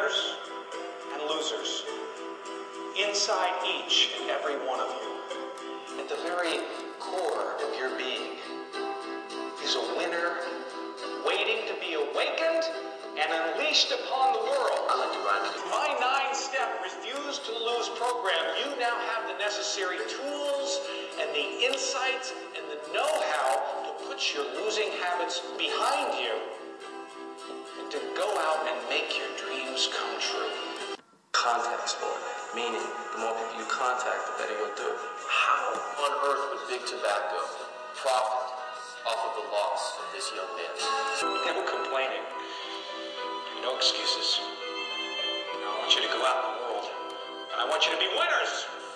winners and losers inside each and every one of you. At the very core of your being is a winner waiting to be awakened and unleashed upon the world. I like to rhyme it. My 9-step Refuse to Lose program, you now have the necessary tools and the insights and the know-how to put your losing habits behind you and to go out and make your dreams come true. Contact sport, meaning the more people you contact, the better you'll do. How on earth would Big Tobacco profit off of the loss of this young man? No complaining. No excuses. I want you to go out in the world, and I want you to be winners.